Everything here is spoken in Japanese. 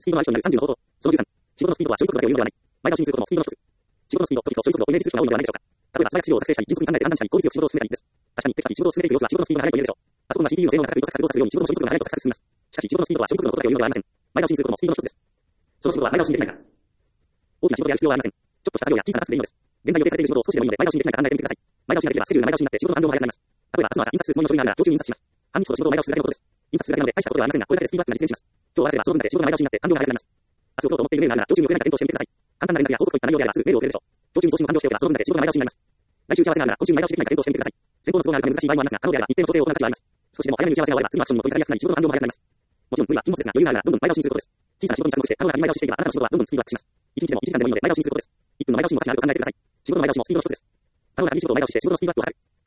スピードの相性になる30の方法。その13、仕事のスピードは処理速度だけを言うのではない。前倒しにすることもスピードの一つ。仕事のスピード、トピックと処理速度をイメージする人が多いのではないでしょうか。例えば、素早く資料を作成したり、迅速に考えて判断したり、効率よく仕事を進めたりです。確かに、テキパキ仕事を進めていく様子は仕事のスピードが速いと言えるでしょう。パソコンは CPU の性能が高く動作作動させるように仕事の処理速度が速いと錯覚進みます。しかし、仕事のスピードは処理速度のことだけを言うのではありません。前倒しにすることもスピードの一つです。その仕事は前倒しにできないか。大きな仕事でやる必要はありません。ちょっとした作業や小さなタスクでいいのです。現在予定されている仕事を少しでもいいので前倒しにできないか考えてみてください。前倒しができればスケジュールが前倒しになって仕事の反動も早くなります。例えば、明日の朝印刷するつもりの書類があるなら、今日中に印刷します。半日ほど仕事を前倒しするだけのことです。印刷するだけなので大したことではありませんが、これだけでスピードアップが実現します。今日終わらせればその分だけ仕事が前倒しになって反動が早くなります。明日送ろうと思っているメールがあるなら、今日中に送れないか検討してみてください。簡単な連絡や報告といった内容であればすぐメールを送れるでしょう。今日中に送信も完了しておけばその分だけ仕事が前倒しになります。来週打ち合わせがあるなら、今週に前倒しできないか検討してみてください。先方の都合があるため難しい場合もありますが、可能であれば日程の調整を行う価値はあります。少しでも早めに打ち合わせが終われば次のアクションにも取り掛かりやすくなり仕事の反動も早くなります。もちろん無理は禁物ですが、余裕があるならどんどん前倒しにすることです。小さな仕事に着目して可能な限り前倒ししていけばあなたの仕事はどんどんスピードアップします。1日でも1時間でもいいので前倒しにすることです。1分の前倒しにも価値があると考えてください。仕事の前倒しもスピードの一つです。可能な限り仕事を前倒しして仕事のスピードアップを図る。